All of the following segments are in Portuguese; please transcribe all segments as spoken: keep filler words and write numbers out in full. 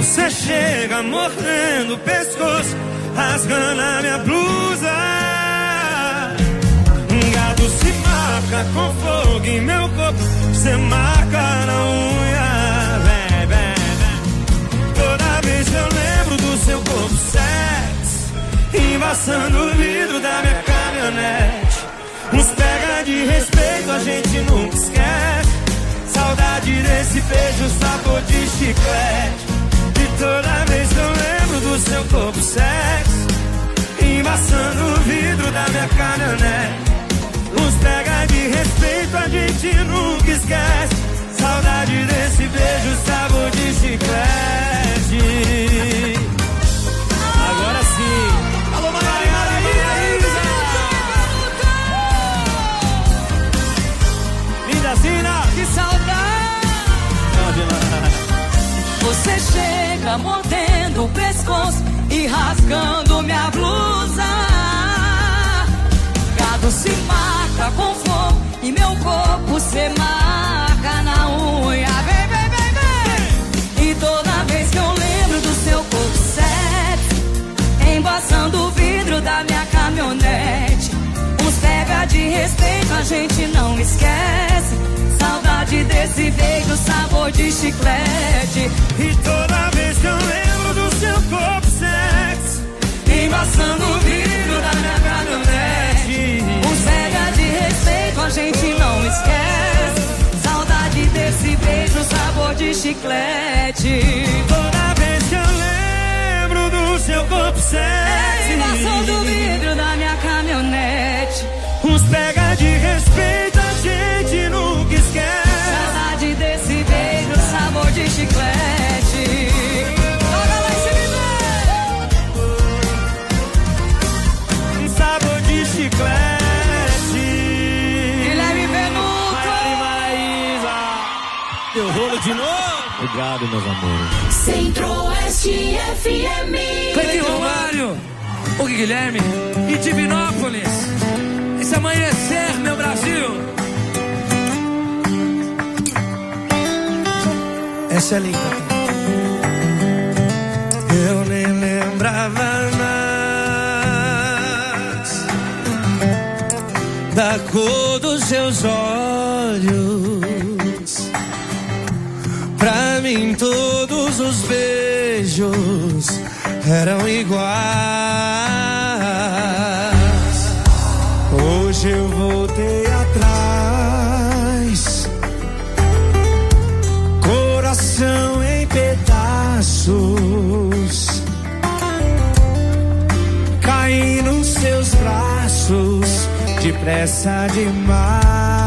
Você chega mordendo o pescoço, rasgando a minha blusa. Gato se marca com fogo em meu corpo, você marca na unha. Vem, vem, vem. Toda vez que eu lembro do seu corpo sexy, embaçando o vidro da minha caminhonete. Uns pega de respeito, a gente nunca esquece. Saudade desse beijo, sabor de chiclete. E toda vez que eu lembro do seu corpo sexy, embaçando o vidro da minha caminhonete. Uns pega de respeito, a gente nunca esquece. Saudade desse beijo, sabor de chiclete. Agora sim. Alô, Maraí, Maraí, linda Zina. Que saudade. Você chega mordendo o pescoço e rasgando minha blusa. Gado se marca com fogo e meu corpo se marca na unha. Vem, vem, vem, vem. E toda vez que eu lembro do seu corpo sexy, embaçando o vidro da minha caminhonete. Uns pega de respeito, a gente não esquece. Saudade desse beijo, sabor de chiclete. E toda vez que eu lembro do seu corpo sexy, embaçando o vidro da minha caminhonete. Uns pega de respeito, a gente não esquece. Saudade desse beijo, sabor de chiclete. Toda vez que eu lembro do seu corpo sexy, embaçando o vidro da minha caminhonete. Uns pega de respeito, a gente nunca esquece. Saudade desse beijo, sabor de chiclete. Toca lá esse vídeo. Sabor de chiclete. Guilherme Benuto. Maraí, Maraísa. Deu rolo de novo. Obrigado, meus amores. Centro-Oeste F M. Cleiton Romário, o Guilherme e Divinópolis. Esse amanhecer, meu Brasil. Essa é linda. Eu nem lembrava mais da cor dos seus olhos. Pra mim todos os beijos eram iguais. Hoje eu voltei atrás, coração em pedaços, caí nos seus braços depressa demais.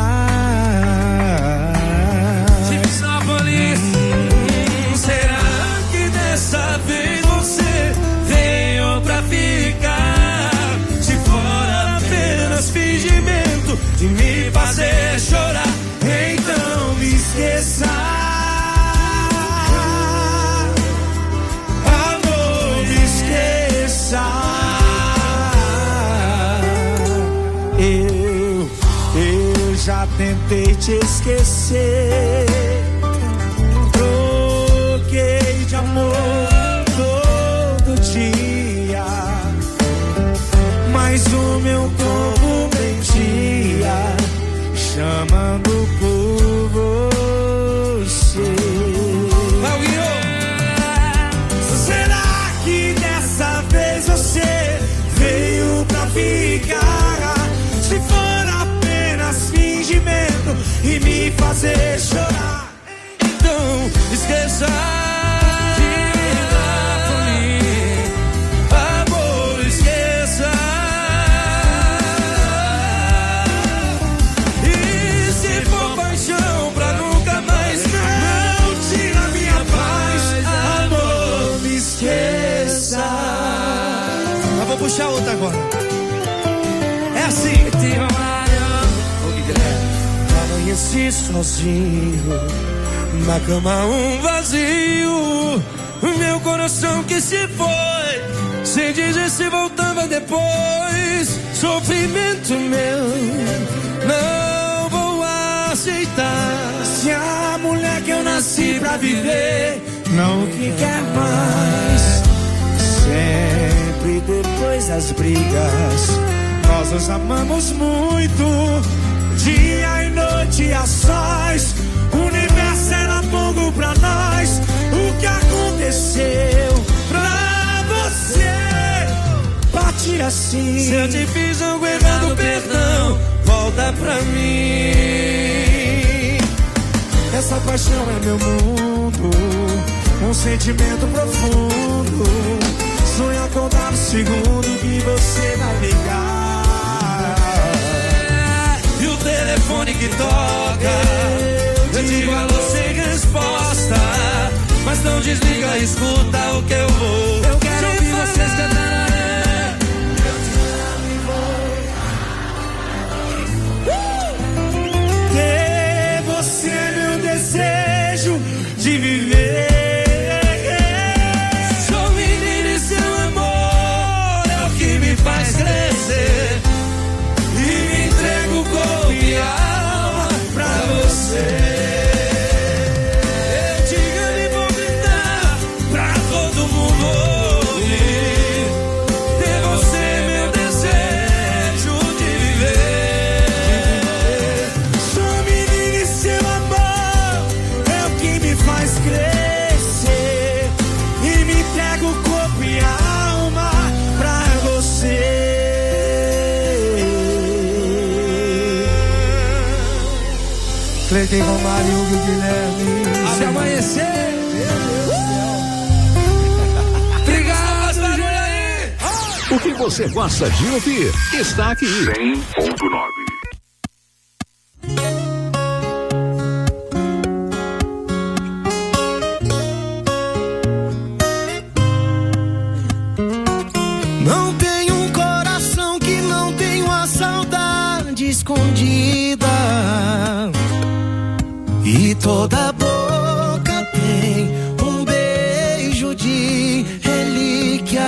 Divinópolis. Hum, será que dessa vez você veio pra ficar? Se for apenas fingimento de me fazer chorar, então me esqueça. Amor, me esqueça. Eu, eu já tentei te esquecer. Troquei de amor todo dia, mas o meu corpo mentia, chamando por você. Será que dessa vez você veio pra ficar? Se for apenas fingimento e me fazer chorar, então esqueça. Amor, esqueça. E se for paixão pra nunca mais, não tira minha paz. Amor, me esqueça. Eu vou puxar outra agora. É assim. Amanheci sozinho, na cama um vazio. Meu coração que se foi, sem dizer se voltava depois. Sofrimento meu, não vou aceitar. Se a mulher que eu nasci pra viver não que quer mais. as brigas. Nós nos amamos muito, dia e noite a sós. O universo era pouco pra nós. O que aconteceu pra você partir assim? Se eu te fiz algo errado, perdão, volta pra mim. Essa paixão é meu mundo, um sentimento profundo. Sonho acordar no segundo que você vai ligar. É, e o telefone que toca, eu digo alô sem resposta. Mas não desliga, escuta o que eu vou. Eu quero ouvir vocês cantarem. Ter você é meu desejo de viver. Sou menino e seu amor é o que me faz crescer. E me entrego corpo e alma pra você. Eu te amo e vou gritar pra todo mundo ouvir. Ter você é meu desejo de viver. Sou menino e seu amor é o que me faz crescer. E me entrego corpo e alma pra você. Cleiton Romário e Hugo Guilherme. Se amanhecer. Obrigado, barulho aí. O que você gosta de ouvir está aqui. cem ponto nove. Não tenho um coração que não tenho a saudade escondida. E toda boca tem um beijo de relíquia.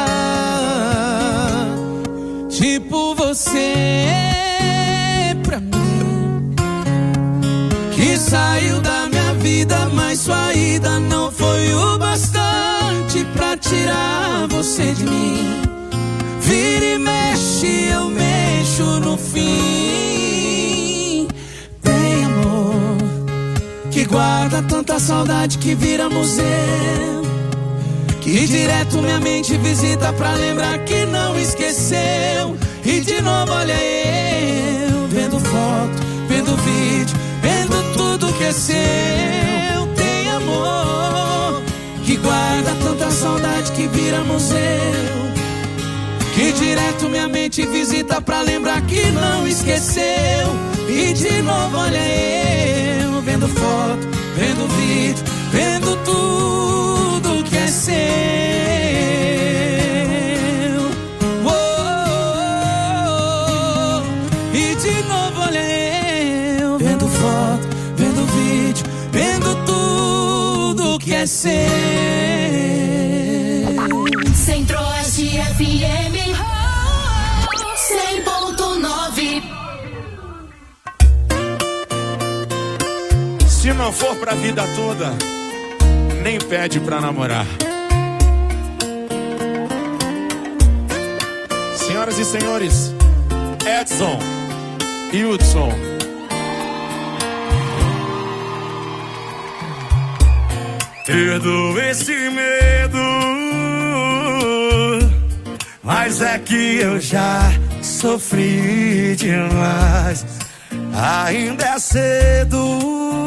Tipo você pra mim, que saiu da minha vida, mas sua ida não foi o bastante pra tirar você de mim. Vira e mexe, eu mexo no fim. Tem amor que guarda tanta saudade que vira museu, que direto minha mente visita pra lembrar que não esqueceu. E de novo olha eu, vendo foto, vendo vídeo, vendo tudo que é seu. Tem amor que guarda tanta saudade que vira museu, que direto minha mente visita pra lembrar que não esqueceu. E de novo olha eu, vendo foto, vendo vídeo, vendo tudo que é seu. Oh, oh, oh. E de novo olha eu, vendo foto, vendo vídeo, vendo tudo que é seu. Centro-Oeste F M cem ponto nove. Se não for pra vida toda, nem pede pra namorar. Senhoras e senhores, Edson e Hudson. Perdoa esse medo, mas é que eu já sofri demais. Ainda é cedo,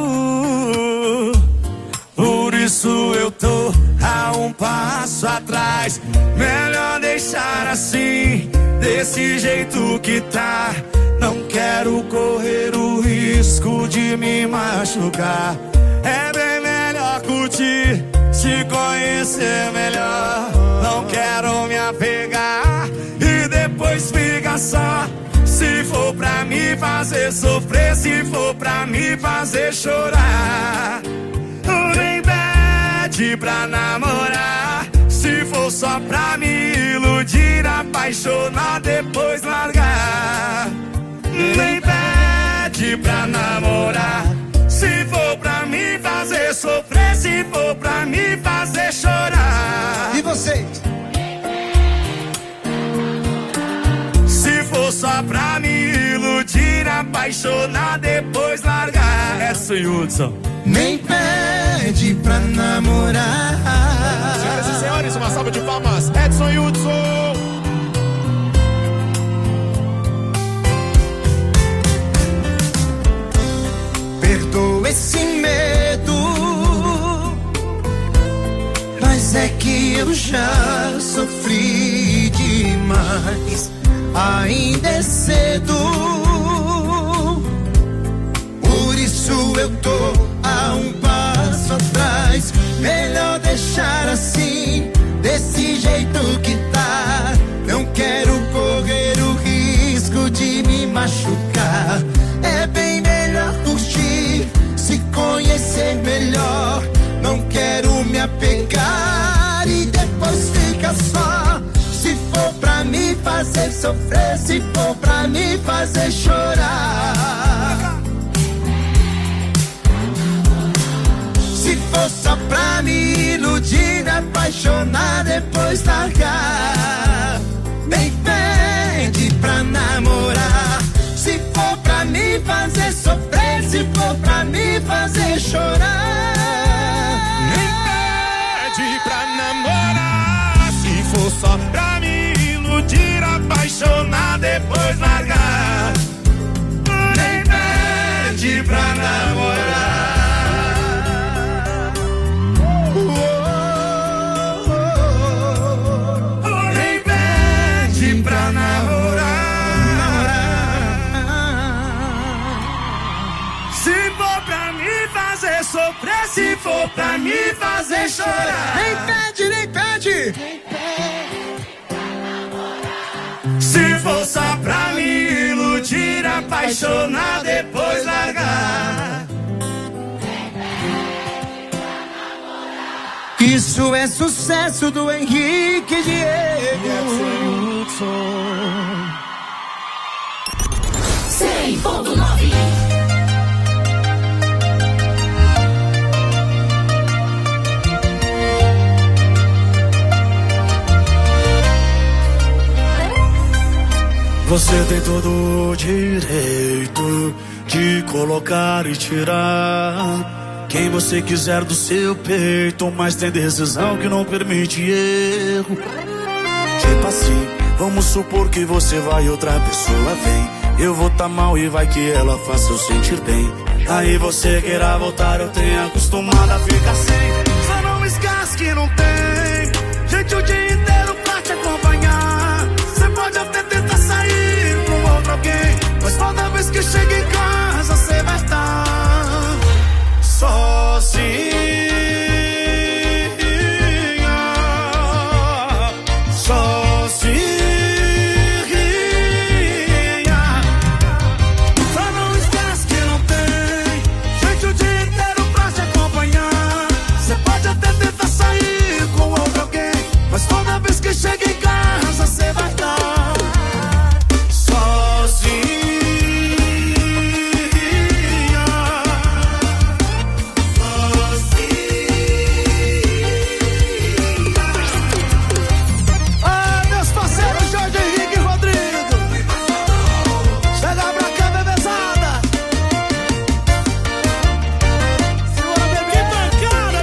por isso eu tô a um passo atrás. Melhor deixar assim, desse jeito que tá. Não quero correr o risco de me machucar. É bem melhor curtir, se conhecer melhor. Não quero me apegar e depois ficar só. Se for pra me fazer sofrer, se for pra me fazer chorar, nem pede pra namorar. Se for só pra me iludir, apaixonar, depois largar, nem pede pra namorar. Se for pra me fazer sofrer, se for pra me fazer chorar. E vocês? força pra me iludir, apaixonar, depois largar. Edson e Hudson. Nem pede pra namorar. Senhoras e senhores, uma salva de palmas. Edson e Hudson. Perdoa esse medo, mas é que eu já sofri demais. Ainda é cedo, por isso eu tô a um passo atrás. Melhor deixar assim, desse jeito que tá. Não quero correr o risco de me machucar. É bem melhor curtir, se conhecer melhor. Não quero me apegar e depois fica só. Se for pra me fazer sofrer, se for pra me fazer chorar. Se for só pra me iludir, apaixonar, depois largar. Nem pede pra namorar. Se for pra me fazer sofrer, se for pra me fazer chorar. Nem pede pra namorar. Se for só pra me iludir, apaixonar, depois largar. Nem pede pra namorar. Nem pede pra namorar. Se for pra me fazer sofrer, se for pra me fazer chorar. Nem pede, nem pede. Se for só pra me iludir, apaixonar, depois largar. Isso é sucesso do Henrique e Diego. cem ponto nove. Você tem todo o direito de colocar e tirar quem você quiser do seu peito, mas tem decisão que não permite erro. Tipo assim, vamos supor que você vai e outra pessoa vem. Eu vou tá mal e vai que ela faça eu sentir bem. Aí você queira voltar, eu tenho acostumado a ficar sem. Só não esquece que não tem gente o dia inteiro pra te acompanhar. Você pode até tentar sair com outro alguém, mas toda vez que chega em casa você vai estar sozinha. Sozinha. Só não esquece que não tem gente o dia inteiro pra te acompanhar. Você pode até tentar sair com outro alguém, mas toda vez que chega em casa você vai estar sozinha. Ah, meus parceiros Jorge Henrique e Rodrigo, chega pra cá, bebezada. Segura, bebê. Que bancada,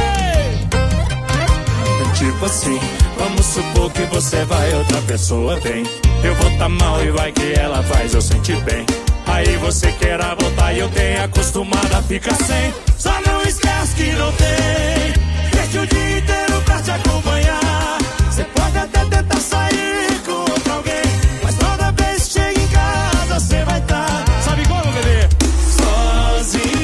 bebê. Tipo assim, vamos supor que você vai, outra pessoa vem. Eu vou tá mal e vai que ela faz eu sentir bem. Aí você queira voltar e eu tenho acostumado a ficar sem. Só não esquece que não tem gente o dia inteiro pra te acompanhar. Você pode até tentar sair com outro alguém, mas toda vez que chega em casa você vai estar, sabe como, bebê? Sozinha.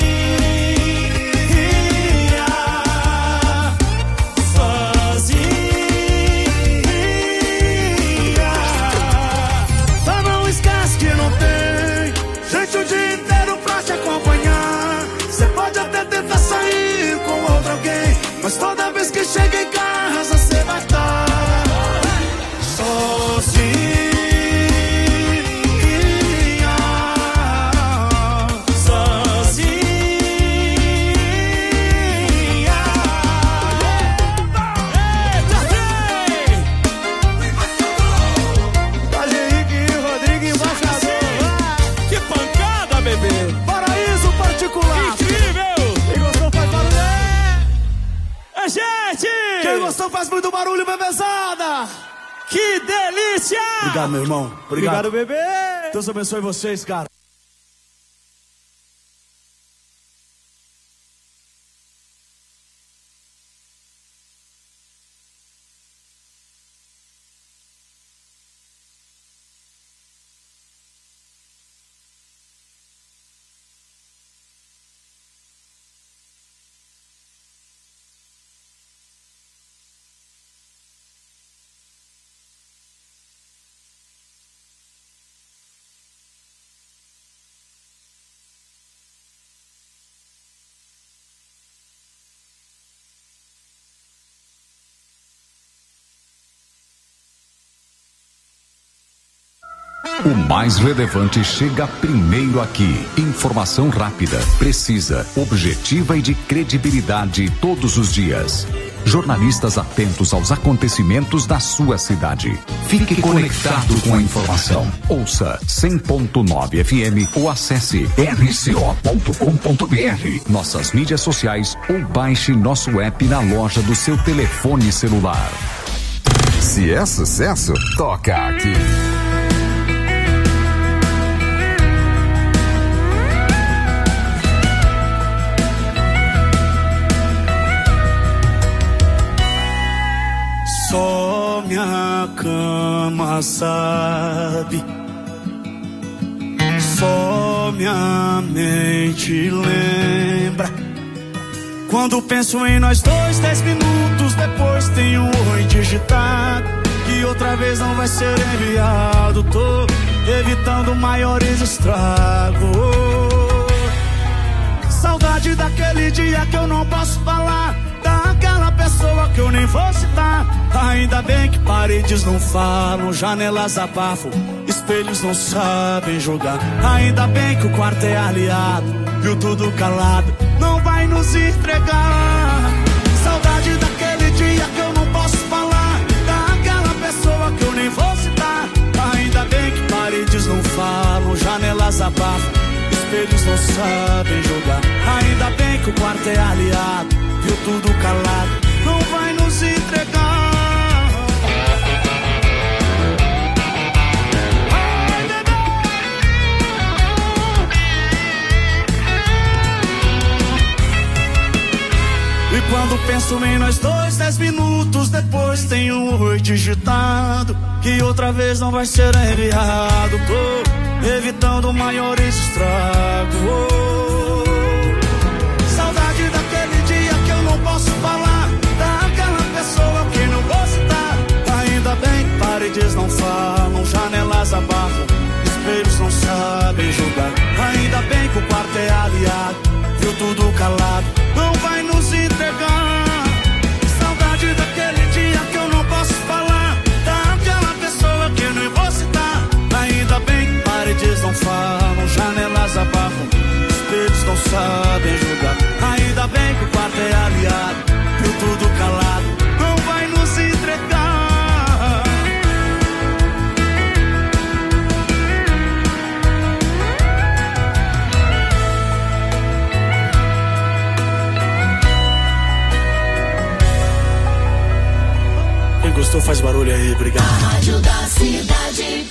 Só não esquece que não tem gente o dia inteiro pra te acompanhar. Você pode até tentar sair com outro alguém, mas toda vez gente! Quem gostou faz muito barulho, bebezada! Que delícia! Obrigado, meu irmão. Obrigado, Obrigado, bebê! Deus abençoe vocês, cara. O mais relevante chega primeiro aqui. Informação rápida, precisa, objetiva e de credibilidade todos os dias. Jornalistas atentos aos acontecimentos da sua cidade. Fique conectado com a informação. Ouça cem ponto nove F M ou acesse r c o ponto com ponto b r. Nossas mídias sociais ou baixe nosso app na loja do seu telefone celular. Se é sucesso, toca aqui. Só minha cama sabe, só minha mente lembra. Quando penso em nós dois, dez minutos depois tem um oi digitado, que outra vez não vai ser enviado. Tô evitando maiores estragos. Saudade daquele dia que eu não posso falar, daquela pessoa que eu nem vou citar. Ainda bem que paredes não falam, janelas abafam, espelhos não sabem julgar. Ainda bem que o quarto é aliado, viu tudo calado, não vai nos entregar. Saudade daquele dia que eu não posso falar, daquela pessoa que eu nem vou citar. Ainda bem que paredes não falam, janelas abafam, espelhos não sabem julgar. Ainda bem que o quarto é aliado, viu tudo calado, não vai nos entregar. E quando penso em nós dois, dez minutos depois tem um oi digitado, que outra vez não vai ser enviado. Tô evitando maiores estragos. Saudade daquele dia que eu não posso falar, daquela pessoa que não vou citar. Ainda bem que paredes não falam, janelas abafam, espelhos não sabem julgar. Ainda bem que o quarto é aliado, viu tudo calado, não vai nos entregar. Saudade daquele dia que eu não posso falar, daquela pessoa que eu nem vou citar. Ainda bem que paredes não falam, janelas abafam, espelhos não sabem julgar. Ainda bem que o quarto é aliado, viu tudo calado, não vai nos entregar. Quem gostou faz barulho aí, obrigado. A Rádio da Cidade.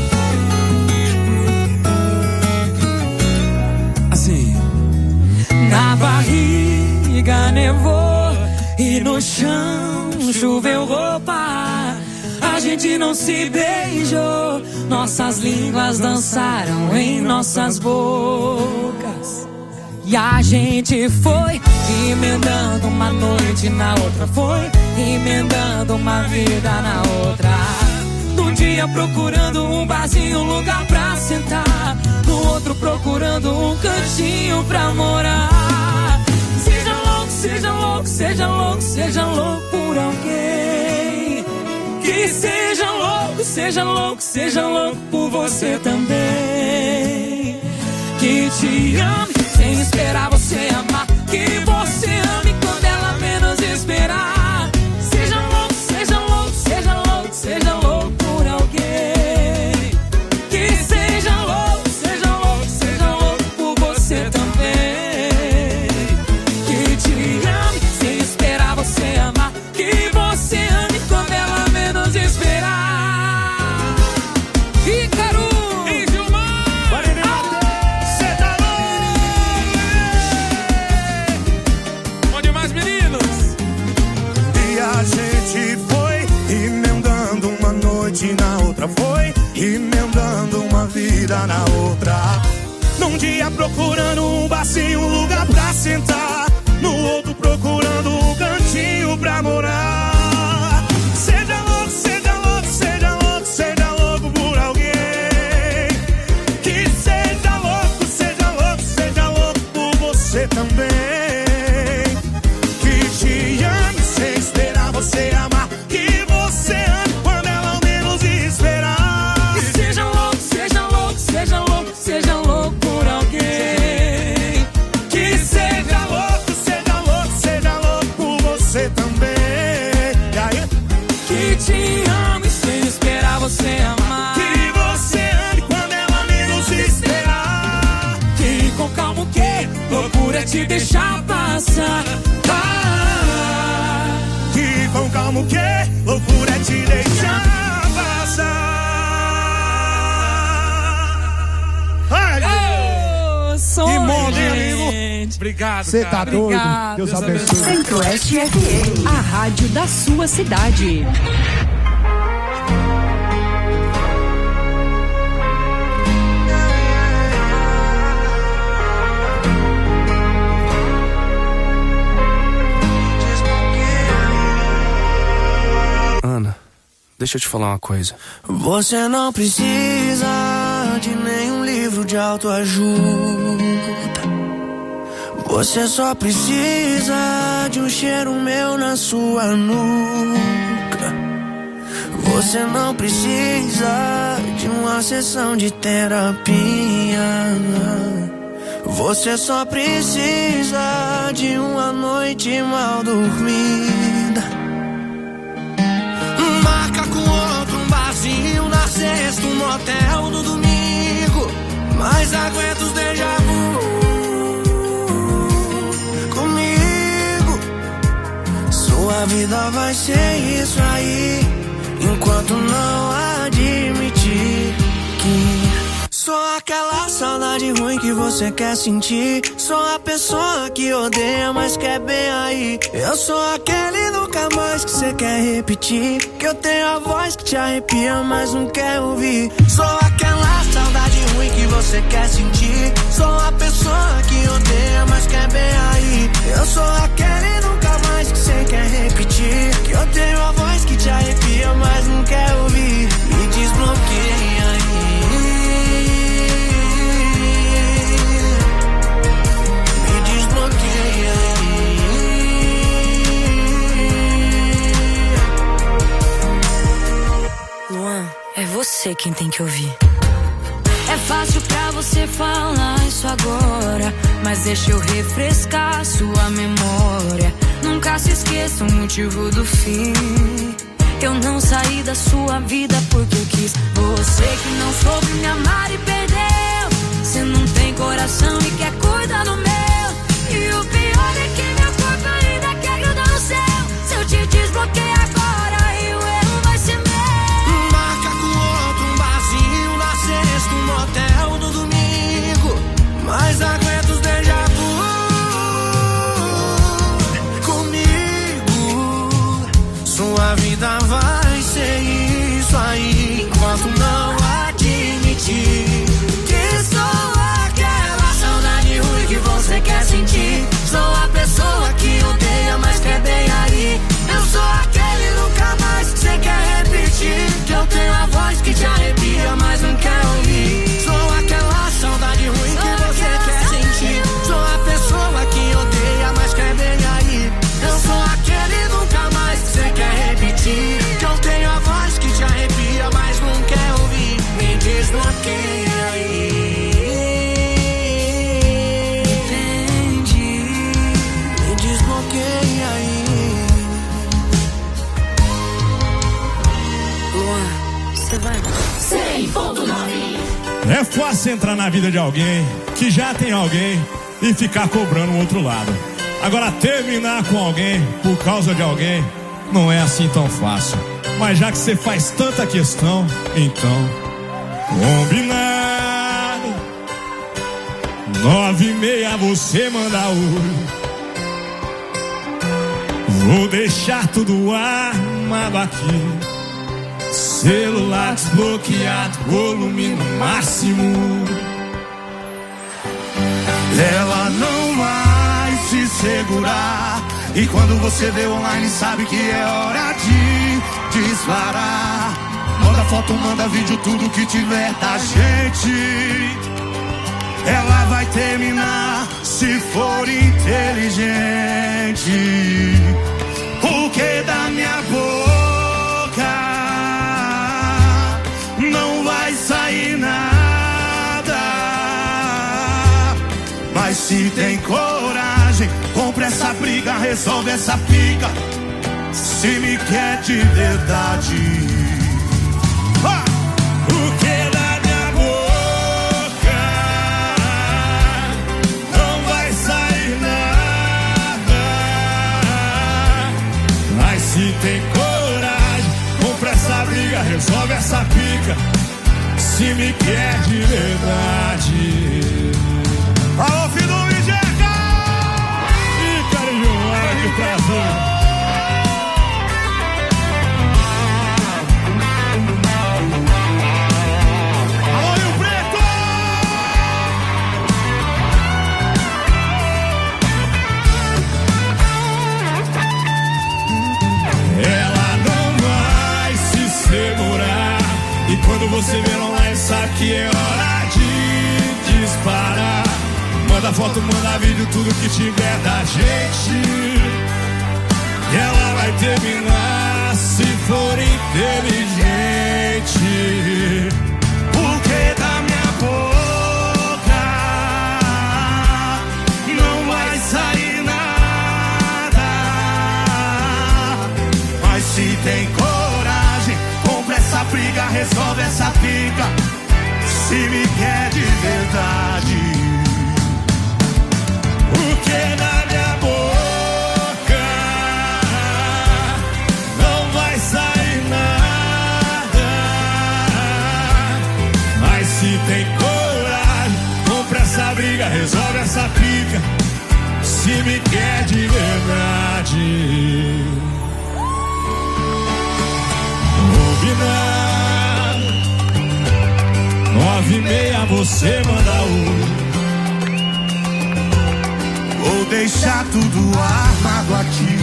Assim. Na barriga nevou e no chão choveu roupa. A gente não se beijou, nossas línguas dançaram em nossas bocas. E a gente foi emendando uma noite na outra, foi emendando uma vida na outra. Num dia procurando um barzinho, um lugar pra sentar, no outro procurando um cantinho pra morar. Seja louco, seja louco, seja louco, seja louco por alguém. Que seja louco, seja louco, seja louco por você também. Que te ame sem esperar você amar, que você ame quando ela menos esperar. Seja louco, seja louco, seja louco, seja louco por alguém. Que seja louco, seja louco, seja louco por você também. Que te ame sem esperar você amar, a gente foi emendando uma noite na outra, foi emendando uma vida na outra. Num dia procurando um barzinho, um lugar pra sentar, no outro procurando um cantinho pra morar. Seja louco, seja louco, seja louco, seja louco por alguém. Que seja louco, seja louco, seja louco por você também. Que te ame sem esperar você amar, que você ame quando ela menos esperar. E seja louco, seja louco, seja louco, seja louco por alguém. Que seja louco, seja louco, seja louco por você também. E aí? Que te ame sem esperar você amar, Que você ame quando ela menos esperar. que com calma o que loucura é te deixar passar. Ah, que com calma o que loucura é te deixar passar. Ai, Oh, sonho, que moda, hein, amigo? gente. Obrigado, Você tá cara. doido? Obrigado, Deus Deus abençoe. Centro-Oeste F M, a rádio da sua cidade. Ana, deixa eu te falar uma coisa. Você não precisa de nenhum livro de autoajuda. Você só precisa de um cheiro meu na sua nuca. Você não precisa de uma sessão de terapia. Você só precisa de uma noite mal dormida. Marca com outro um barzinho na sexta, um motel no domingo. Mas aguenta os déjà vu comigo. Sua vida vai ser isso aí, enquanto não admitir que sou aquela saudade ruim que você quer sentir. Sou a pessoa que odeia, mas quer bem aí. Eu sou aquele nunca mais que você quer repetir. Que eu tenho a voz que te arrepia, mas não quer ouvir. Sou aquela saudade ruim que você quer sentir. Sou a pessoa que odeia, mas quer bem aí. Eu sou aquele nunca mais que você quer repetir. Que eu tenho a voz que te arrepia, mas não quer ouvir. Me desbloqueia aí. Luan, é você quem tem que ouvir. É fácil pra você falar isso agora, mas deixa eu refrescar sua memória. Nunca se esqueça o motivo do fim. Eu não saí da sua vida porque eu quis. Você que não soube me amar e perdeu. Você não tem coração e quer cuidar do meu. E o pior é que meu corpo ainda quer grudar no céu. Se eu te desbloqueio agora, e o erro vai ser meu. Marca com outro um barzinho na sexta, um motel no domingo. Mas aguenta os déjà vu comigo. Sua vida vai ser isso aí, enquanto não admitir que sou aquela saudade ruim que você quer sentir. Sou a pessoa que odeia, mas quer bem aí. Eu sou aquele nunca mais que você quer repetir. Que eu tenho a voz que te arrepia, mas não quer ouvir. Sou aquela saudade ruim que você quer sentir. Sou a pessoa que odeia, mas quer bem aí. Eu sou aquele nunca mais que você quer repetir. Que eu tenho a voz que te arrepia, mas não quer ouvir. Me desbloqueia aí. É fácil entrar na vida de alguém que já tem alguém e ficar cobrando o outro lado. Agora, terminar com alguém por causa de alguém não é assim tão fácil. Mas já que você faz tanta questão, então, combinado. Nove e meia você manda o Vou deixar tudo armado aqui, celular desbloqueado, volume no máximo. Ela não vai se segurar, e quando você vê online sabe que é hora de disparar. Manda foto, manda vídeo, tudo que tiver da gente. Ela vai terminar se for inteligente. Porque da minha boca não vai sair nada. Mas se tem coragem, compra essa briga, resolve essa pica. Se me quer de verdade. Ah! Porque da minha boca não vai sair nada. Mas se tem coragem, compra essa briga, resolve essa pica. Se me quer de verdade. Alô, filho do Mijeca! E carinho, hora de prazer. E quando você vê online sabe que é hora de disparar. Manda foto, manda vídeo, tudo que tiver da gente. E ela vai terminar se for inteligente. Porque da minha boca não vai sair nada. Mas se tem coragem, compra essa briga, resolve essa pica. Se me quer de verdade. Porque na minha boca não vai sair nada. Mas se tem coragem, compra essa briga, resolve essa pica. Se me quer de verdade. Nove e meia você manda um. Vou deixar tudo armado aqui.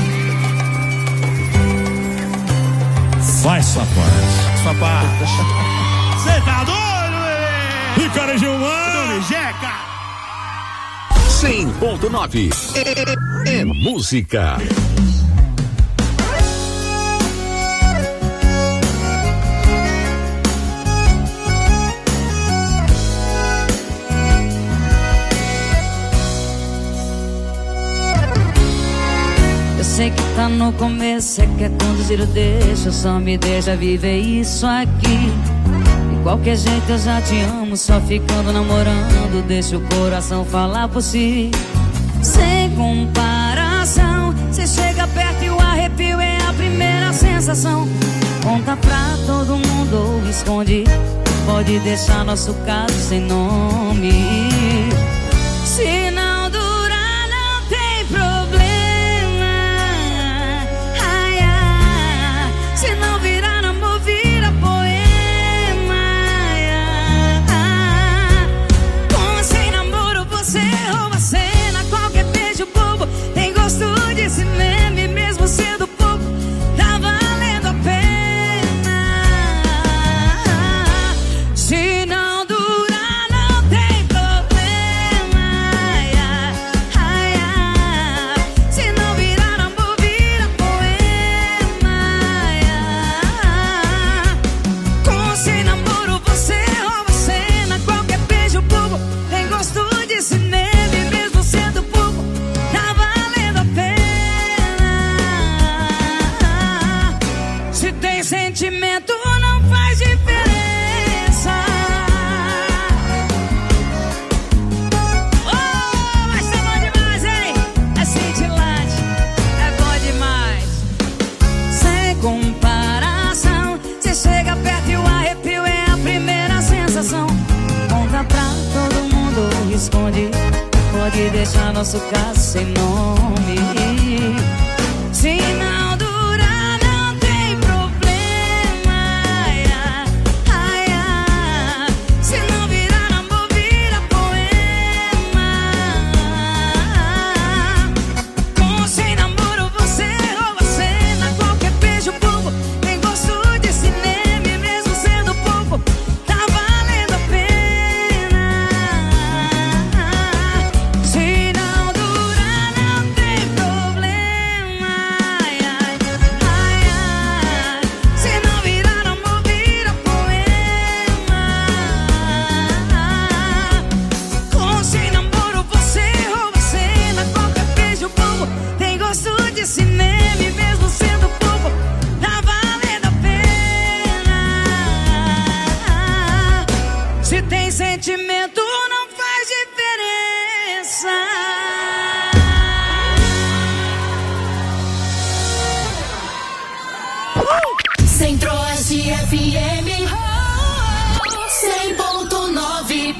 Faz sua parte. Sua parte. Cê tá doido, hein? E cara, Gilmar Jeca. cem ponto nove é, é música. Sei que tá no começo, cê quer conduzir o deixa, só me deixa viver isso aqui. De qualquer jeito eu já te amo, só ficando namorando, deixa o coração falar por si. Sem comparação, cê chega perto e o arrepio é a primeira sensação. Conta pra todo mundo ou esconde, pode deixar nosso caso sem nome. Se não durar, não tem problema. Se não virar amor, vira poema. Com sem namoro você rouba a cena. Qualquer beijo bobo tem gosto de cinema. E mesmo sendo pouco, tá valendo a pena. Se não durar, não tem problema. Se não virar amor, vira poema. Com sem namoro você rouba a cena. Qualquer beijo bobo tem gosto de cinema. E mesmo sendo pouco, tá valendo a pena. Se tem sentimento, não faz diferença. Oh, mas tá bom demais, hein? É cintilante, é bom demais. Sem comparação, cê chega perto e o arrepio é a primeira sensação. Conta pra todo mundo ou esconde, pode deixar nosso caso sem nome. Se Centro-Oeste F M cem ponto nove.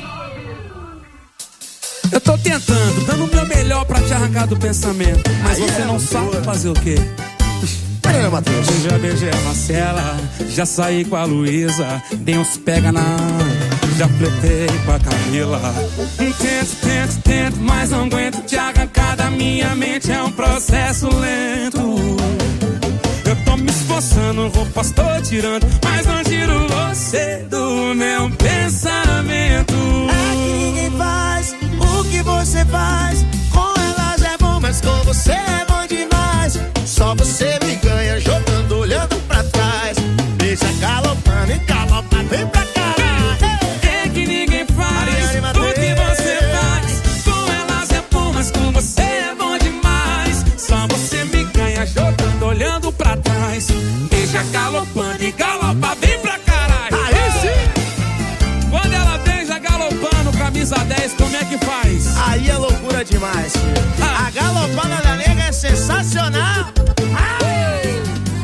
Eu tô tentando, dando o meu melhor pra te arrancar do pensamento, mas você não sabe fazer o quê? Olha, Matheus. Já beijei a Marcela, já saí com a Luísa, dei uns pega na... já fletei com a Camila. Tento, tento, tento, mas não aguento te arrancar da minha mente, é um processo lento. Eu tô me esforçando, roupas tô tirando, mas não tiro você do meu pensamento. É que ninguém faz o que você faz, com elas é bom, mas com você é bom demais. Só você me ganha jogando, olhando pra trás. Deixa galopando e galopa, vem pra cá. É que ninguém faz o que você faz, com elas é bom, mas com você é bom demais. Só você me ganha jogando, olhando pra trás. Deixa galopando e galopa, vem pra caralho. Aí sim! Quando ela beija galopando, camisa dez, como é que faz? Aí é loucura demais, filho. Ah. A galopada da nega é sensacional. Ai.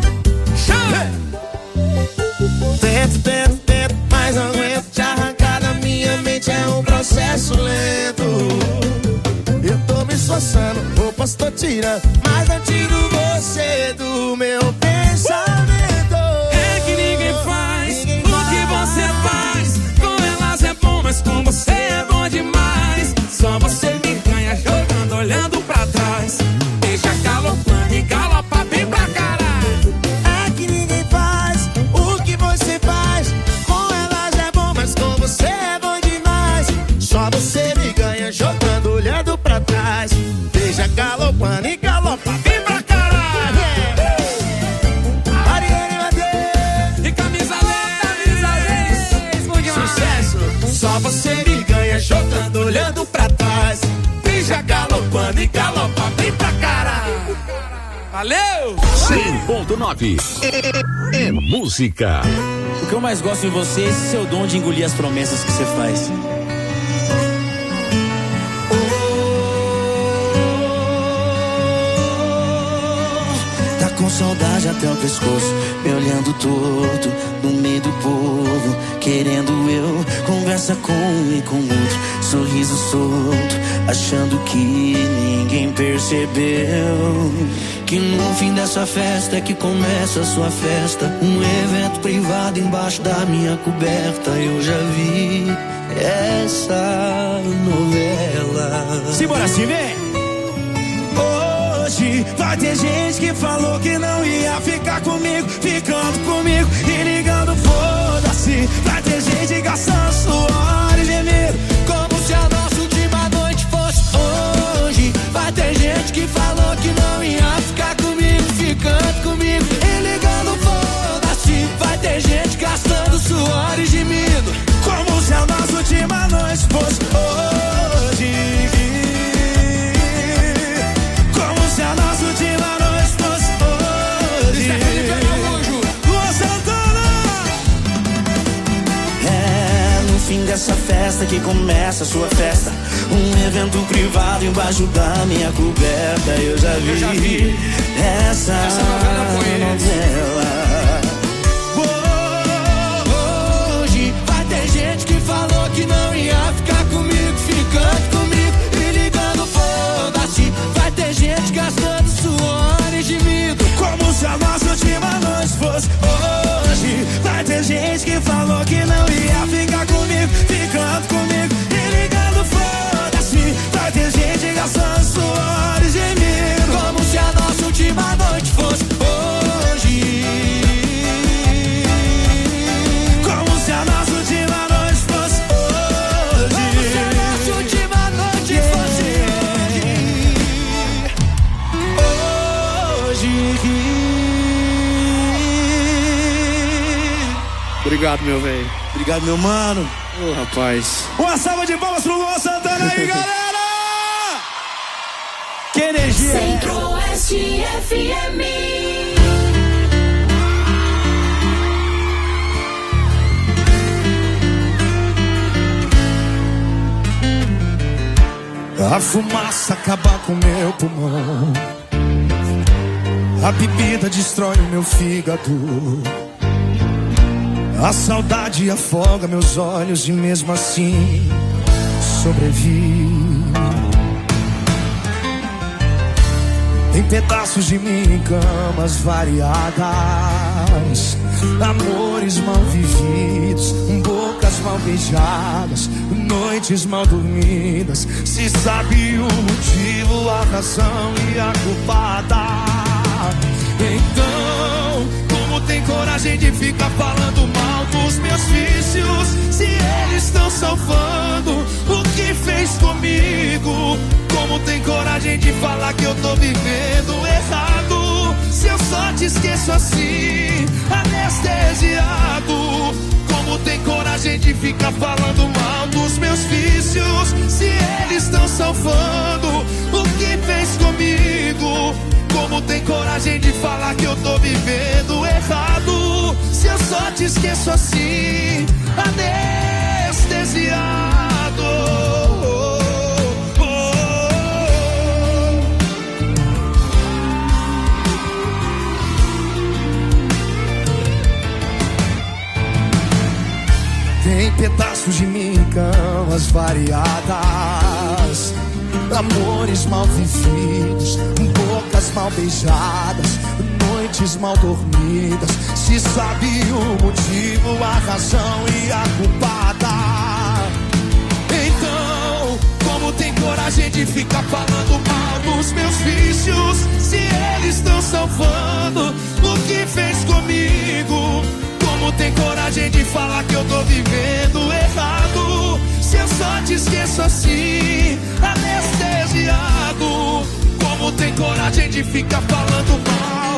Tento, tento, tento, mas não aguento te arrancar da minha mente, é um processo lento. Eu tô me esforçando, roupas tô tirando, mas não tiro você do meu pensamento. É que ninguém faz Ninguém o que você faz, com elas é bom, mas com você é bom demais. Só você me ganha jogando, olhando pra trás. Deixa galopando e galopa, vem pra caralho. É que ninguém faz o que você faz, com elas é bom, mas com você é bom demais. Só você me ganha jogando, olhando pra trás. Deixa galopando e galopa, vem pra caralho. Ariane Matheus E camisa dez, bom demais. Sucesso. Só você me ganha jogando, olhando pra trás. Deixa galopando e galopa, vem pra caralho. Valeu! cem ponto nove é música. O que eu mais gosto em você é esse seu dom de engolir as promessas que você faz. Tá com saudade até o pescoço, me olhando torto no meio do povo, querendo eu, conversa com um e com outro, sorriso solto, achando que ninguém percebeu que no fim dessa festa é que começa a sua festa, um evento privado embaixo da minha coberta. Eu já vi essa novela. Simbora assim, vem! Hoje vai ter gente que falou que não ia ficar comigo, ficando comigo e ligando, foda-se. Vai ter gente gastando suor e gemido, como se a nossa última noite fosse hoje. Vai ter gente que falou que não ia ficar comigo, ficando comigo e ligando, foda-se. Vai ter gente gastando suor e gemido, como se a nossa última noite fosse hoje. Como se a nossa última noite fosse hoje. Luan Santana. É no fim dessa festa que começa a sua festa, um evento privado embaixo da minha coberta. Eu já vi, Eu já vi. essa, Essa novela foi novela. Hoje vai ter gente que falou que não ia ficar comigo, ficando comigo e ligando, foda-se. Vai ter gente gastando suor e gemido, como se a nossa última noite fosse hoje. Vai ter gente que falou que não ia ficar comigo, ficando comigo e ligando, foda-se. Vai ter gente gastando suor e gemido, como se a nossa última noite fosse hoje. Como se a nossa última noite fosse hoje. Como se a nossa última noite fosse hoje. Obrigado, meu velho. Obrigado, meu mano. Ô, rapaz. Uma salva de palmas pro Luan Santana aí, galera! Que energia! Centro-Oeste F M. A fumaça acaba com meu pulmão, a bebida destrói o meu fígado. A saudade afoga meus olhos e mesmo assim sobrevivo. Tem pedaços de mim em camas variadas, amores mal vividos, bocas mal beijadas, noites mal dormidas. Se sabe o motivo, a razão e a culpada, então como tem coragem de ficar falando mal dos meus vícios, se eles estão salvando o que fez comigo? Como tem coragem de falar que eu tô vivendo errado, se eu só te esqueço assim, anestesiado? Como tem coragem de ficar falando mal dos meus vícios, se eles estão salvando o que fez comigo? Como tem coragem de falar que eu tô vivendo errado, se eu só te esqueço assim, anestesiado? Tem pedaços de mim em camas variadas, amores mal vividos, bocas mal beijadas, noites mal dormidas. Se sabe o motivo, a razão e a culpada, então como tem coragem de ficar falando mal dos meus vícios, se eles estão salvando o que fez comigo? Como tem coragem de falar que eu tô vivendo errado, se eu só te esqueço assim, anestesiado? Como tem coragem de ficar falando mal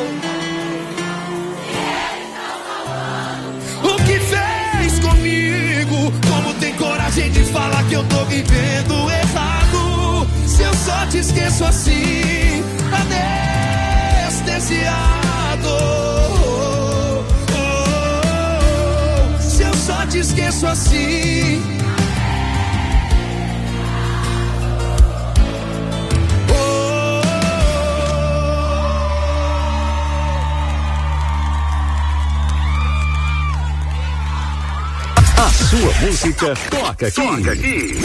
o que fez comigo? Como tem coragem de falar que eu tô vivendo errado, se eu só te esqueço assim, anestesiado? Só te esqueço assim. Oh, a sua música toca aqui. Toca aqui.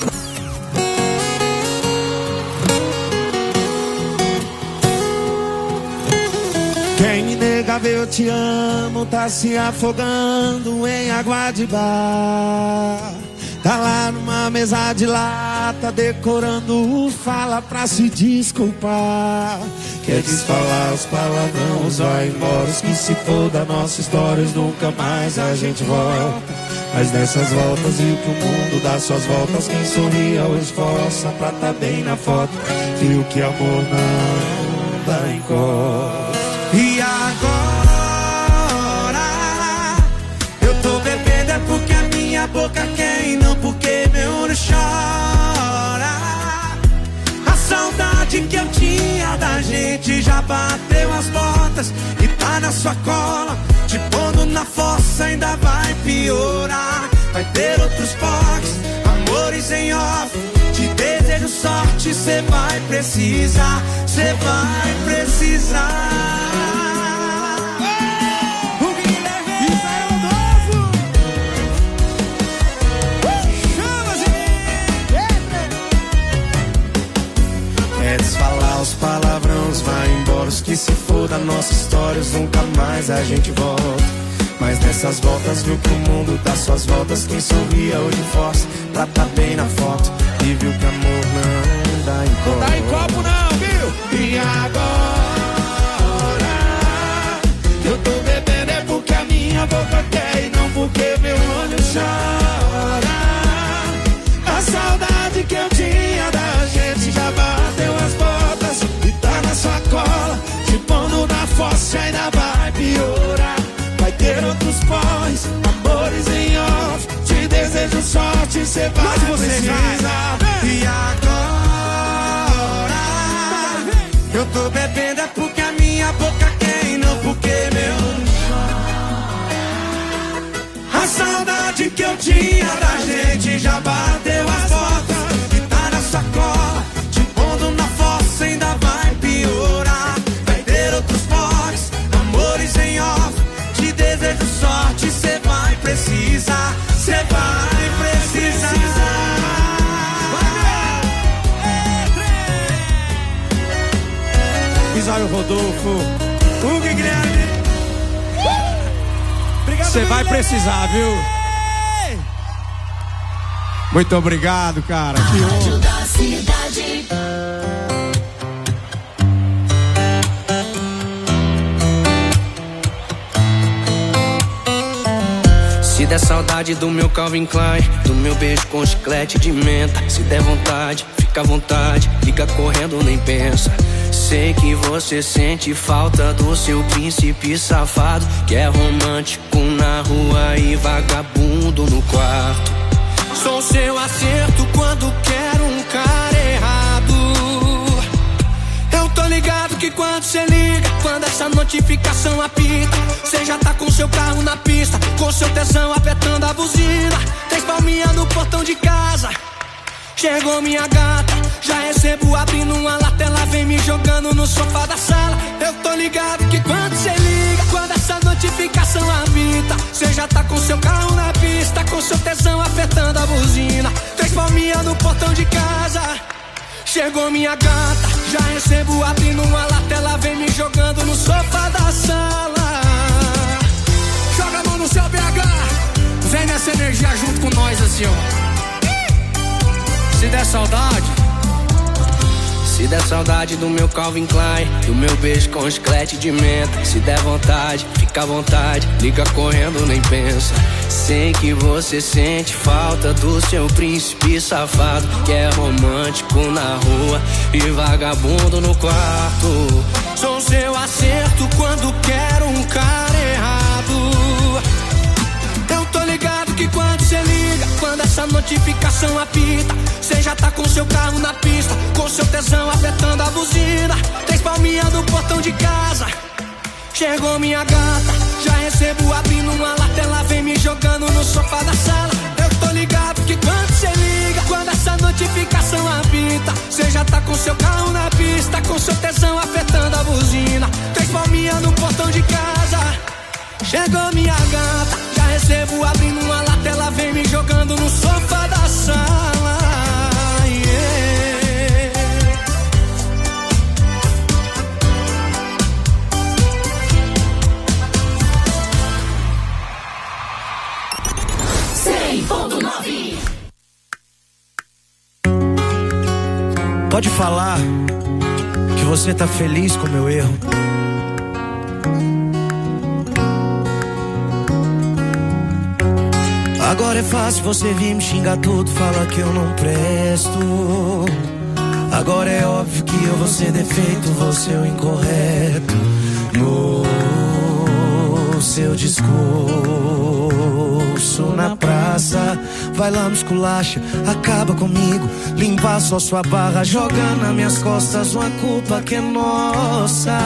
Quem me nega ver eu te amo, tá se afogando em água de bar. Tá lá numa mesa de lata, decorando fala pra se desculpar. Quer desfalar os palavrões, vai embora, os que se for da nossa história, nunca mais a gente volta. Mas nessas voltas viu que o mundo dá suas voltas, quem sorria ou esforça pra tá bem na foto, viu que amor não dá encosta. E agora eu tô bebendo é porque a minha boca quer e não porque meu olho chora. A saudade que eu tinha da gente já bateu as portas e tá na sua cola, te pondo na fossa, ainda vai piorar. Vai ter outros porques, amores em off, te desejo sorte, cê vai precisar, cê vai precisar. Falar os palavrões, vai embora, os que se for da nossa história, nunca mais a gente volta. Mas nessas voltas viu que o mundo dá suas voltas, quem sorria hoje força pra tá bem na foto, e viu que amor não dá em copo. Não dá em copo não, viu? E agora eu tô bebendo é porque a minha boca quer e não porque meu olho chora. A saudade que eu tinha da gente já bateu as botas e tá na sua cola, te pondo na fossa, ainda vai piorar. Vai ter outros pós, amores em off, te desejo sorte, cê vai precisar. E agora eu tô bebendo é porque a minha boca quer e não porque meu olho chora. A saudade que eu tinha da gente já bateu as botas e tá na sua cola, te pondo na fossa, ainda vai piorar. Vai ter outros pós, amores em off, te desejo sorte, cê vai Rodolfo, Hugo e Guilherme. Você vai precisar, viu? Muito obrigado, cara. Que honra. Da cidade. Se der saudade do meu Calvin Klein, do meu beijo com chiclete de menta, se der vontade, fica à vontade, liga correndo, nem pensa. Sei que você sente falta do seu príncipe safado, que é romântico na rua e vagabundo no quarto. Sou seu acerto quando quero um cara errado. Eu tô ligado que quando cê liga, quando essa notificação apita, cê já tá com seu carro na pista, com seu tesão apertando a buzina. Tem palminha no portão de casa, chegou minha gata, já recebo abrindo uma lata, ela vem me jogando no sofá da sala. Eu tô ligado que quando cê liga, quando essa notificação apita, cê já tá com seu carro na pista, com seu tesão apertando a buzina. Três palminha no portão de casa, chegou minha gata, já recebo abrindo uma lata, ela vem me jogando no sofá da sala. Joga a mão no céu, B H, vem nessa energia junto com nós assim, ó. Se der saudade, se der saudade do meu Calvin Klein, do meu beijo com chiclete de menta, se der vontade, fica à vontade, liga correndo, nem pensa. Sei que você sente falta do seu príncipe safado, que é romântico na rua e vagabundo no quarto. Sou seu acerto quando quero um cara errado. Eu tô ligado que quando cê liga, quando essa notificação apita, cê já tá com seu carro na pista, com seu tesão apertando a buzina. Três palminha no portão de casa, chegou minha gata, já recebo abrindo uma lata, ela vem me jogando no sofá da sala. Eu tô ligado que quando cê liga, quando essa notificação apita, cê já tá com seu carro na pista, com seu tesão apertando a buzina. Três palminha no portão de casa, chegou minha gata, já recebo abrindo uma lata, ela vem me jogando no sofá da sala. Yeah. cem ponto nove. Pode falar que você tá feliz com o meu erro. Agora é fácil você vir me xingar tudo, fala que eu não presto. Agora é óbvio que eu vou ser defeito, vou ser o incorreto no seu discurso na praça. Vai lá, me esculacha, acaba comigo, limpa só sua barra, joga nas minhas costas uma culpa que é nossa.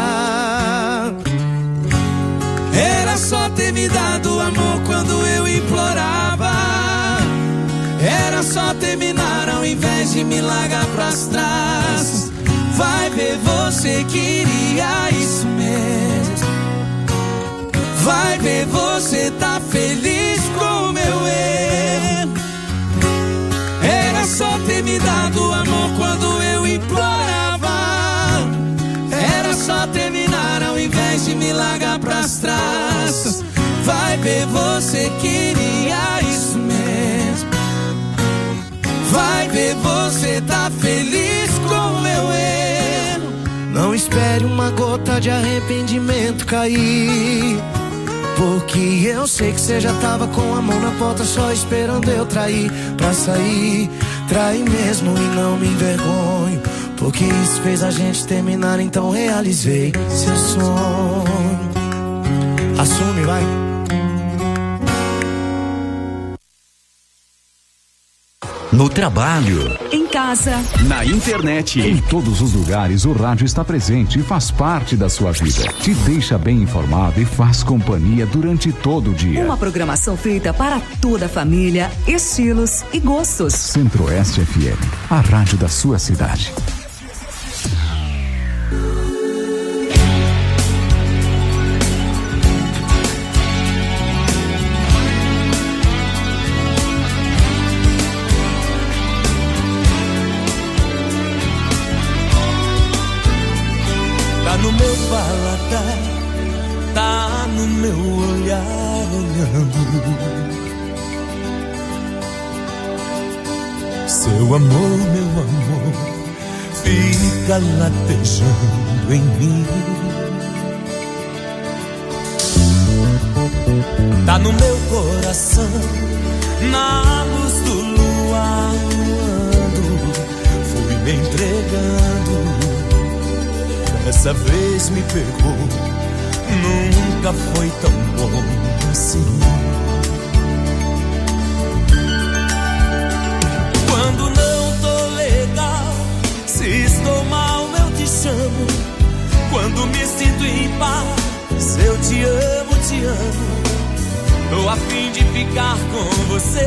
Era só ter me dado amor quando eu implorava. Era só terminar ao invés de me largar pras trás. Vai ver, você queria isso mesmo. Vai ver, você tá feliz com o meu erro. Era só ter me dado amor quando eu implorava. Era só terminar ao invés de me largar pras traças. Vai ver, você queria isso mesmo. Vai ver, você tá feliz com o meu erro. Não espere uma gota de arrependimento cair, porque eu sei que você já tava com a mão na porta só esperando eu trair pra sair. Trair mesmo e não me envergonho, porque isso fez a gente terminar, então realizei seu sonho. Assume, vai. No trabalho, em casa, na internet, em todos os lugares o rádio está presente e faz parte da sua vida. Te deixa bem informado e faz companhia durante todo o dia. Uma programação feita para toda a família, estilos e gostos. Centro-Oeste F M, a rádio da sua cidade. vida tá no meu olhar olhando. Seu amor, meu amor, fica latejando em mim. Tá no meu coração, na luz do luar, luando, fui me entregando. Dessa vez me pegou, nunca foi tão bom assim. Quando não tô legal, se estou mal eu te chamo. Quando me sinto em paz, eu te amo, te amo. Tô a fim de ficar com você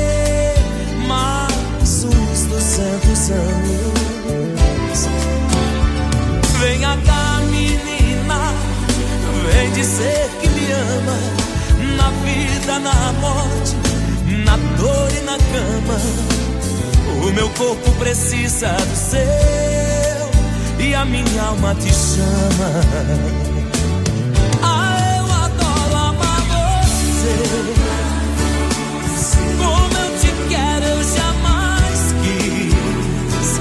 mais uns duzentos anos. Venha cá, menina, vem dizer que me ama. Na vida, na morte, na dor e na cama. O meu corpo precisa do seu e a minha alma te chama. Ah, eu adoro amar você. Como eu te quero, eu jamais quis.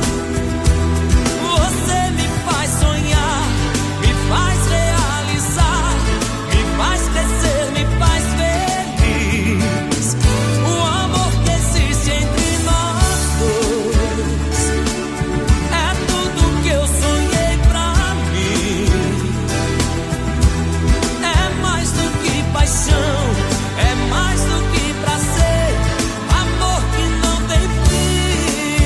Você me faz sonhar, me faz realizar, me faz crescer, me faz feliz. O amor que existe entre nós dois é tudo que eu sonhei pra mim. É mais do que paixão, é mais do que prazer, amor que não tem fim.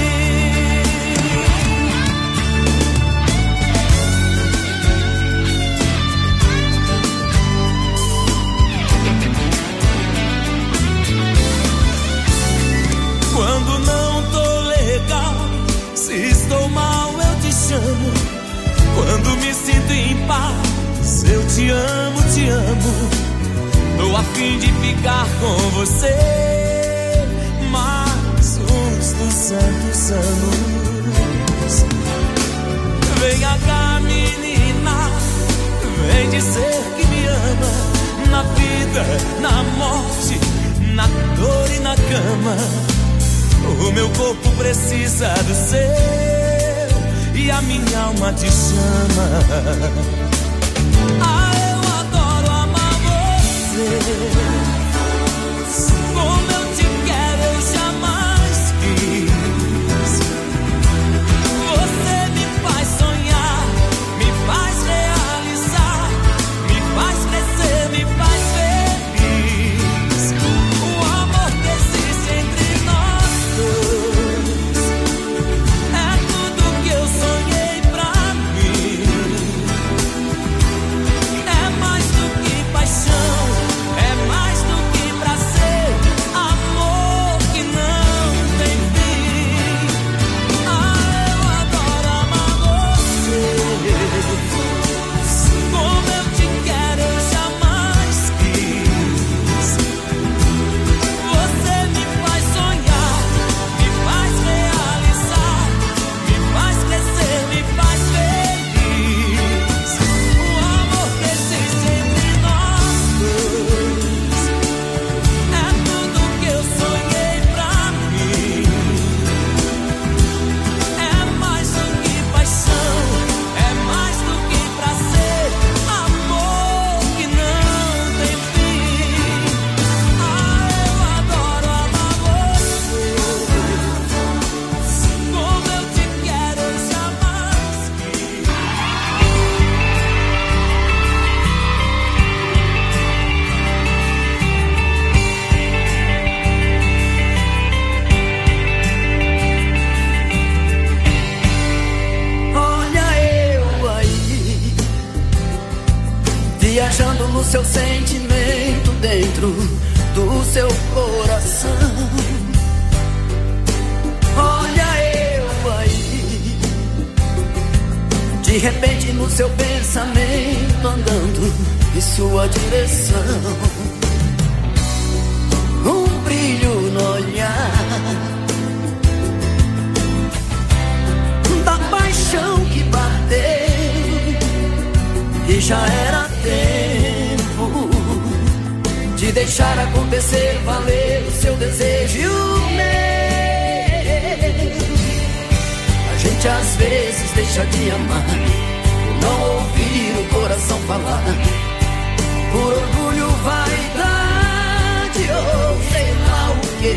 Quando não tô legal, se estou mal eu te chamo. Quando me sinto em paz, eu te amo, te amo. Tô a fim de ficar com você mais uns duzentos anos. Venha cá, menina, vem dizer que me ama. Na vida, na morte, na dor e na cama. O meu corpo precisa do seu e a minha alma te chama. Ah, eu adoro amar você. Como eu te quero, eu jamais quis. Você me faz sonhar, me faz realizar, me faz crescer, me faz feliz. O amor que existe entre nós dois é tudo que eu sonhei pra mim. É mais do que paixão, é mais do que prazer, amor que não tem fim. Ah, eu adoro amar você. Como eu te quero, eu jamais quis. Você me faz sonhar, me faz realizar, me faz crescer, me faz feliz. O amor que existe entre nós dois é tudo que eu sonhei pra mim. É mais do que paixão, é mais do que prazer, amor que não tem fim. Ah, eu adoro amar você. Como eu te quero, eu jamais quis. Olha eu aí, viajando no seu sentimento dentro do seu coração. Olha eu aí, de repente no seu pensamento andando em sua direção. Um brilho no olhar da paixão que bateu e já era de deixar acontecer, valer o seu desejo e o meu. A gente às vezes deixa de amar por não ouvir o coração falar, por orgulho, vaidade ou sei lá o que.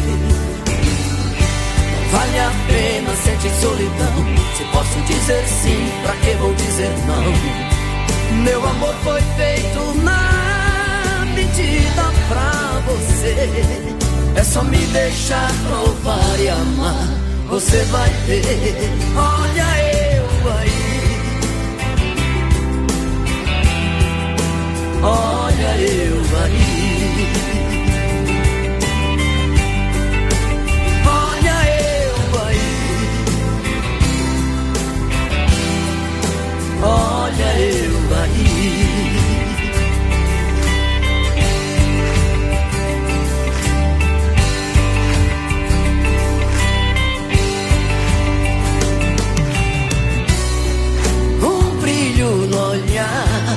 Vale a pena sentir solidão. Se posso dizer sim, pra que vou dizer não? Meu amor foi feito na medida pra você. É só me deixar provar e amar, você vai ver. Olha eu aí, olha eu aí. Olha eu aí. Um brilho no olhar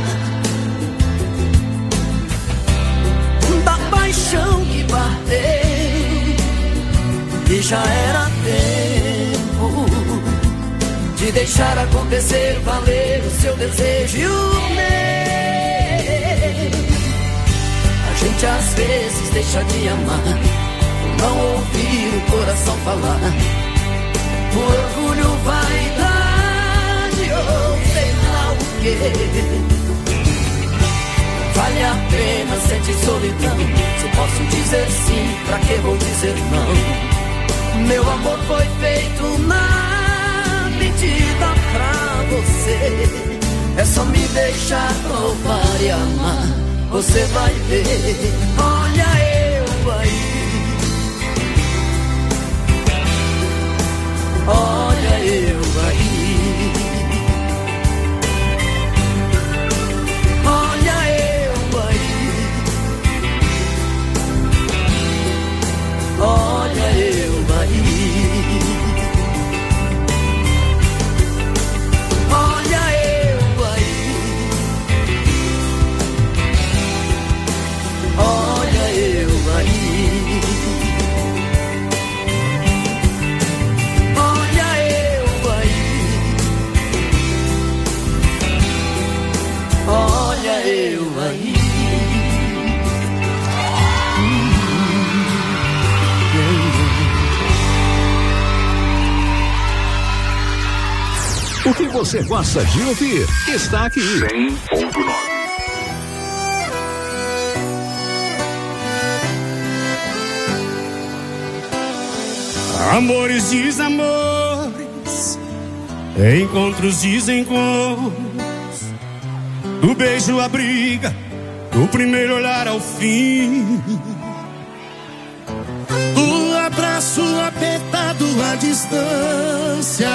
da paixão que bateu, e já era tempo de deixar acontecer, valer o seu desejo e o meu. A gente às vezes deixa de amar por não ouvir o coração falar, por orgulho, vaidade ou sei lá o que. Vale a pena sentir solidão. Se posso dizer sim, pra que vou dizer não? Meu amor foi feito na medida pra você. É só me deixar provar e amar, você vai ver. Olha eu aí, olha eu aí, olha eu aí, olha eu aí. O que você gosta de ouvir está aqui. cem ponto nove. Amores, desamores, encontros, desencontros, do beijo à briga, do primeiro olhar ao fim, o abraço apertado à distância,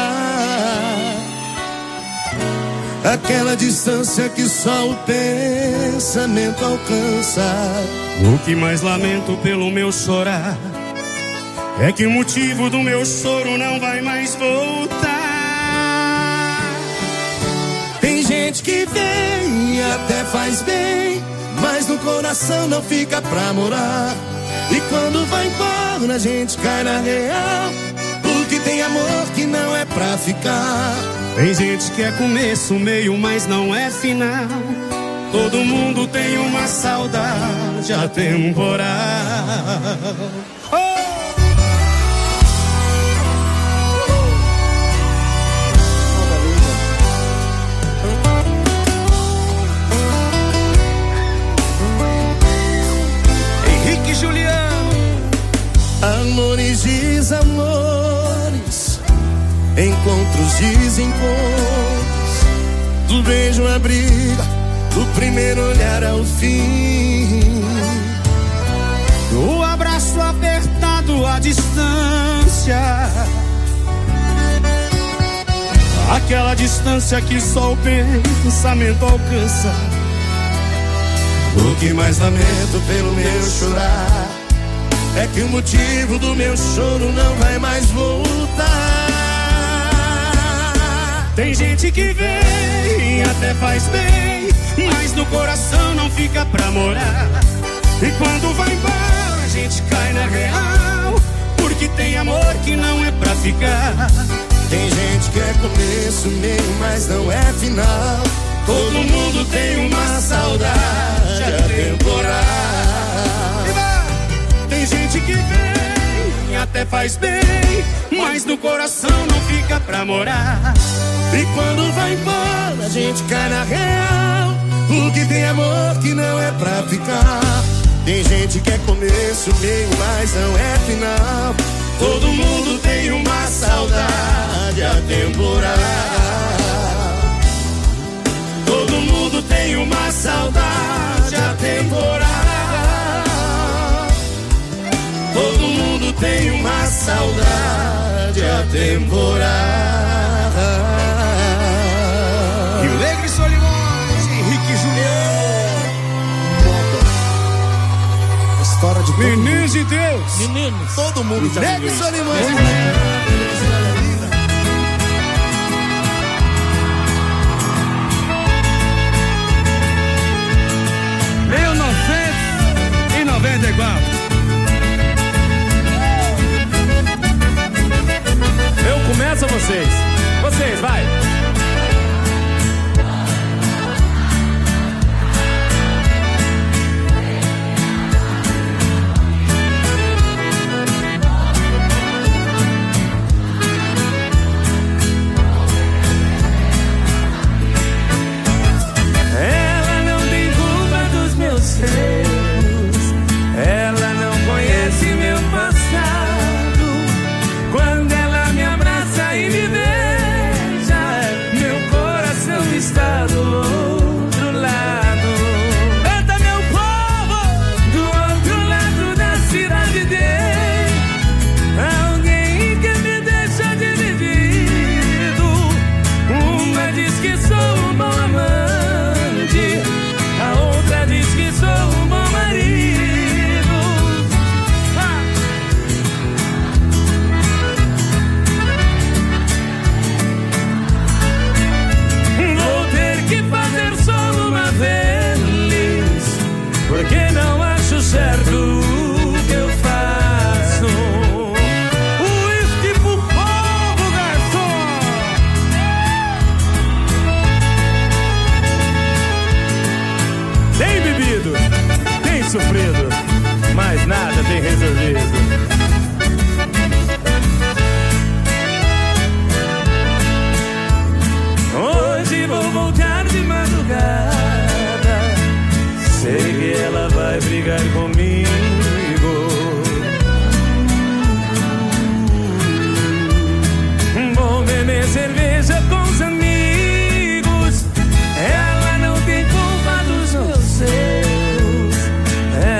aquela distância que só o pensamento alcança. O que mais lamento pelo meu chorar é que o motivo do meu choro não vai mais voltar. Tem gente que vem e até faz bem, mas no coração não fica pra morar. E quando vai embora a gente cai na real, porque tem amor que não é pra ficar. Tem gente que é começo, meio, mas não é final. Todo mundo tem uma saudade atemporal. Oh! Henrique Juliano. Amores, desamores, encontros, desencontros, do beijo à briga, do primeiro olhar ao fim, do abraço apertado à distância, aquela distância que só o pensamento alcança. O que mais lamento pelo meu chorar é que o motivo do meu choro não vai mais voltar. Tem gente que vem, até faz bem, mas no coração não fica pra morar. E quando vai embora a gente cai na real, porque tem amor que não é pra ficar. Tem gente que é começo, meio, mas não é final. Todo mundo tem uma saudade atemporal. Tem gente que vem, até faz bem, mas no coração não fica pra morar. E quando vai embora a gente cai na real, porque tem amor que não é pra ficar. Tem gente que é começo, meio, mas não é final. Todo mundo tem uma saudade atemporal. Todo mundo tem uma saudade atemporal. Todo mundo tem uma saudade atemporal. Rio Negro, Solimões, Henrique Juliano. História de todo Meninos mundo. de Deus. Meninos. Todo mundo já Negro viveu isso. Solimões. mil novecentos e noventa e quatro. Eu começo ou vocês? Vocês, vai! Ela não tem culpa dos meus erros, ela não conhece meu passado. Quando ela me abraça e me beija, meu coração está do outro lado. Canta, meu povo, do outro lado da cidade tem alguém que me deixa dividido. Uma diz que sou um bom amante, a outra diz que sou um bom marido. Ah! Vou ter que fazer só uma vez, porque não acho certo o que eu faço. Uísque pro povo, garçom! Tem bebido, tem sofrido, mas nada tem resolvido. Hoje vou voltar de madrugada, sei que ela vai brigar comigo.